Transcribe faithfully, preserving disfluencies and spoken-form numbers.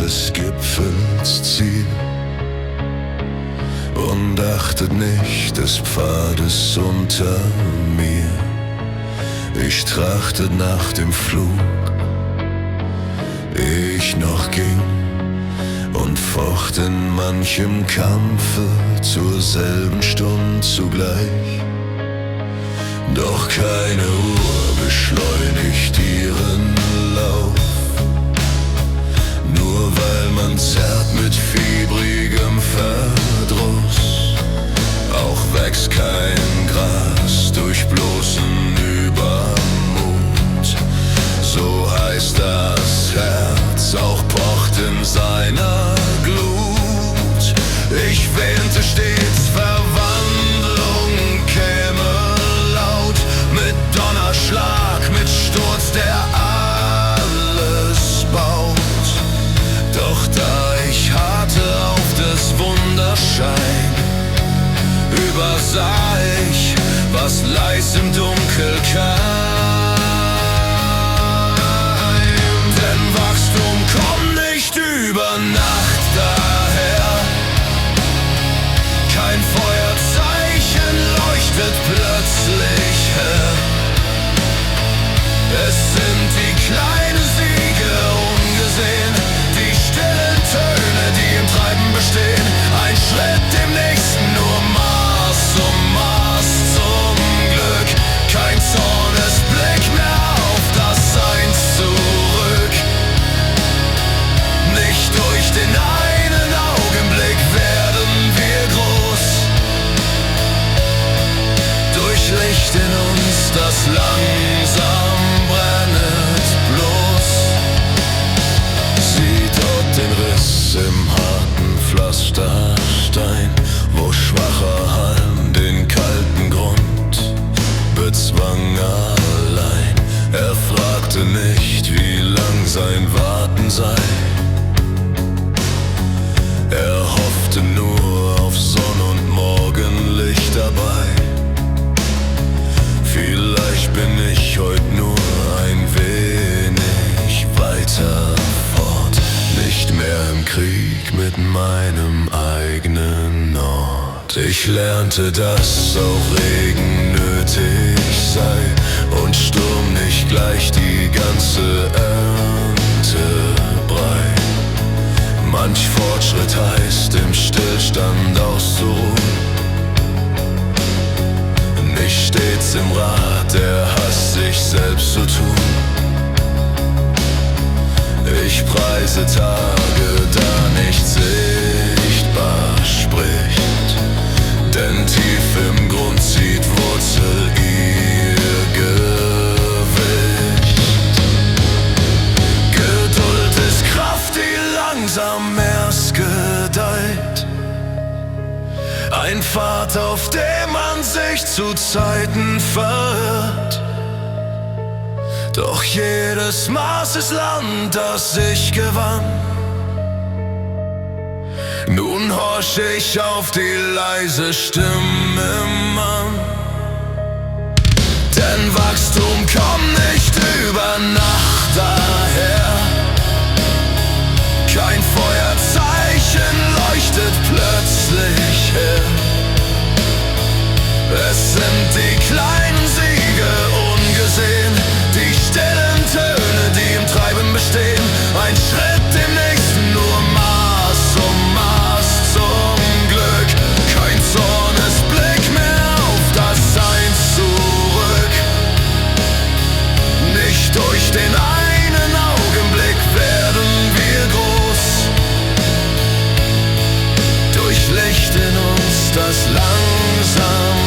des Gipfels Ziel und achtet nicht des Pfades unter mir. Ich trachtet nach dem Flug, ehe ich noch ging, und focht in manchem Kampfe zur selben Stund zugleich. Doch keine Uhr beschleunigt ihren Lauf, nur weil man zerrt mit fiebrigem Verdruss. Auch wächst kein Gras durch bloßen Übermut. So heißt das Herz, auch pocht in seiner Glut. Ich wähnte stets, Verwandlung käme laut, mit Donnerschlag, mit Sturz, der alles baut. Doch da ich harrte auf des Wunderschein, übersah ich, was leis im Dunkel keim. Denn Wachstum kommt nicht über Nacht daher, kein Feuerzeichen leuchtet plötzlich hell. Es sind die kleinen Siege ungesehen, die stillen Töne, die im Treiben bestehen. Ein Schritt dem nächsten, nur Maß um Maß zum Glück. Kein Zornesblick mehr auf das Sein zurück. Nicht durch den einen Augenblick werden wir groß, durch Licht in uns, das langsam brennet bloß. Sieh dort den Riss im harten Pflasterstein, wo schwacher Halm den kalten Grund bezwang allein. Er fragte nicht, wie lang sein Warten sei, er hoffte nur auf Sonn- und Morgenlicht dabei. Vielleicht bin ich heut nur ein wenig weiter fort, nicht mehr im Krieg mit meinem eigenen Ort. Ich lernte, dass auch Regen nötig sei und Sturm nicht gleich die ganze Ernte brei. Manch Fortschritt heißt, im Stillstand auszuruhen, nicht stets im Rat der Hass sich selbst zu tun. Ich preise Tage, da nichts sichtbar spricht, denn tief im Grund zieht Wurzel ihr Gewicht. Geduld ist Kraft, die langsam erst gedeiht, ein Pfad, auf dem man sich zu Zeiten verirrt. Doch jedes Maß ist Land, das ich gewann. Nun horch ich auf die leise Stimme im Mann. Denn Wachstum kommt nicht über Nacht daher, kein Feuerzeichen leuchtet plötzlich hell. Es sind die kleinen Siege ungesehen, die stillen Töne, die im Treiben bestehen. Ein Schritt dem nächsten, nur Maß um Maß zum Glück. Kein Zornesblick mehr auf das Sein zurück. Nicht durch den einen Augenblick werden wir groß, durch Licht in uns, das langsam